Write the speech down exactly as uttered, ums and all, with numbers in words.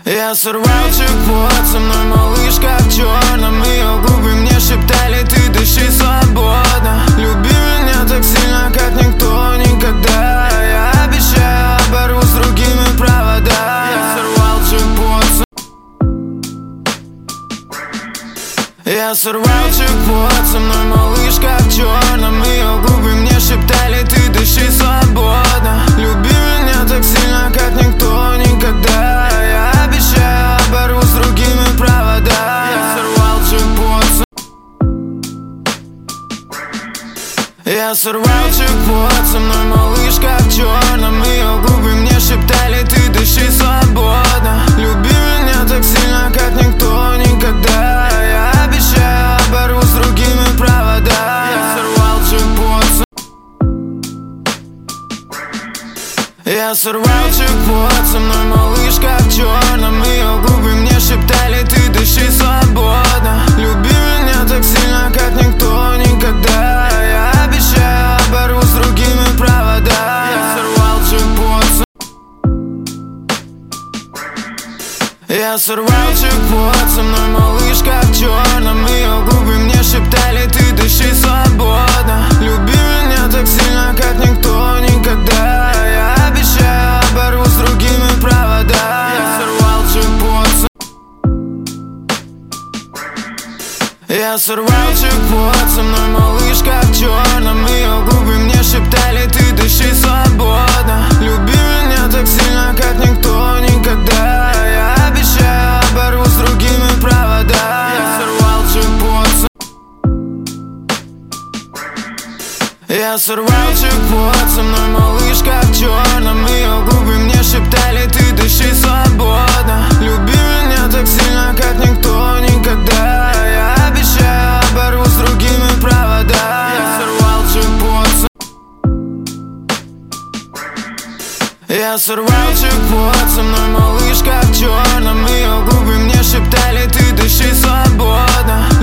Я сорвал джекпот, со мной малышка в черном. Ее губы мне шептали: ты дыши свободно. Люби меня так сильно, как никто никогда. Я обещаю, оборву с другими провода. Я сорвал джекпот. Я сорвал джекпот, со мной малышка в черном. Ее губы мне шептали: ты дыши свободно. Люби меня так сильно, как никто никогда. Я обещаю, оборву с другими провода. Я сорвал джекпот. Я сорвал джекпот, со мной малышка в черном. Ее губы мне шептали: ты дыши свободно. Люби меня так сильно, как никто никогда. Я обещаю, оборву с другими провода. Я сорвал джекпот. Я сорвал джекпот, со мной малышка в черном. Ее губы мне шептали: ты дыши свободно. Люби меня так сильно, как никто никогда. Я обещаю, оборву с другими провода. Я сорвал джекпот. Я сорвал джекпот, со мной малышка в черном. Ее губы мне шептали: ты дыши свободно. Люби меня так сильно, как никто никогда. Я обещаю, оборву с другими провода. Я сорвал джекпот. Я сорвал джекпот, со мной малышка в черном. Ее губы мне шептали: ты дыши свободно. Люби меня так сильно, как никто никогда. Я обещаю, оборву с другими провода. Я сорвал джекпот. Я сорвал джекпот, со мной малышка в черном. Ее губы мне шептали: ты дыши свободно. Люби меня так сильно, как никто никогда. Я обещаю, оборву с другими провода. Я сорвал джекпот. Я сорвал джекпот, со мной малышка в черном. Ее губы мне шептали: ты дыши свободно.